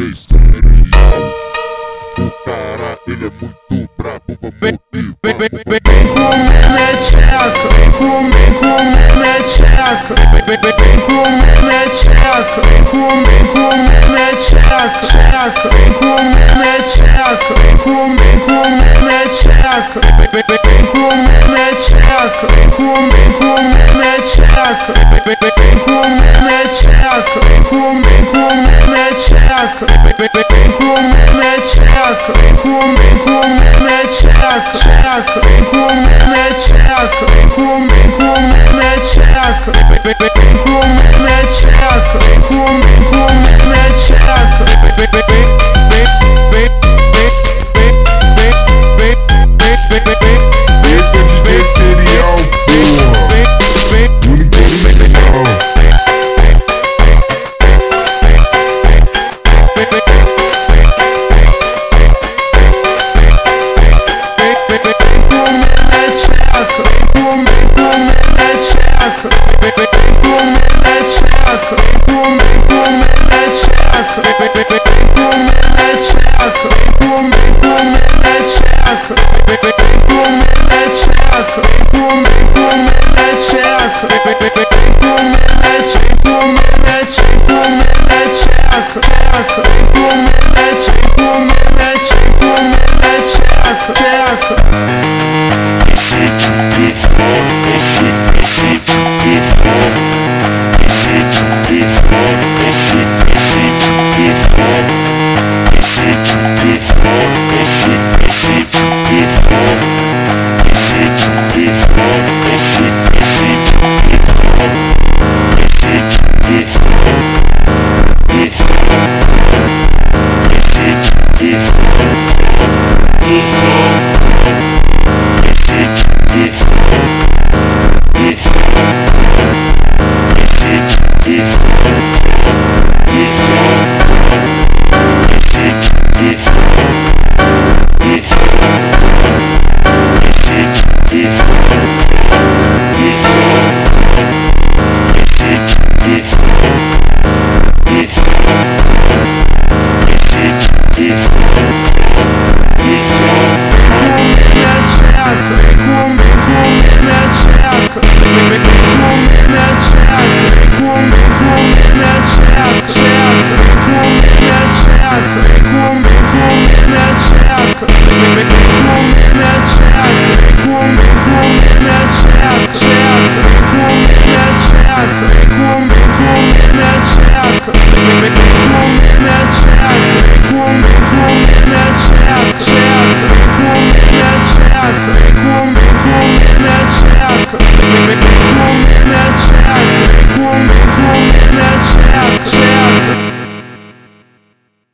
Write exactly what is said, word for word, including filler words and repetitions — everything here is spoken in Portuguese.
D Serial. O cara, ele é muito brabo, vamos Vem, ouvir. vem, vem, vem, vem comer meteca, vem comer, comer meteca, vem, vem, vem, vem comer meteca, vem comer, comer meteca, teca, vem comer meteca, vem comer, comer meteca, vem, vem, vem, vem comer meteca, vem comer, comer meteca, vem, vem, vem, vem comer meteca, vem comer, comer meteca, vem, vem, vem, vem comer meteca, vem comer, comer meteca, teca, vem comer meteca, vem comer, comer meteca, vem, vem, vem, vem comer meteca, vem comer, comer meteca, vem, vem, vem, vem, vem, vem, vem, vem, vem, vem, vem, vem, Esse é D J Serial, porra. vem, vem, Único original. Keep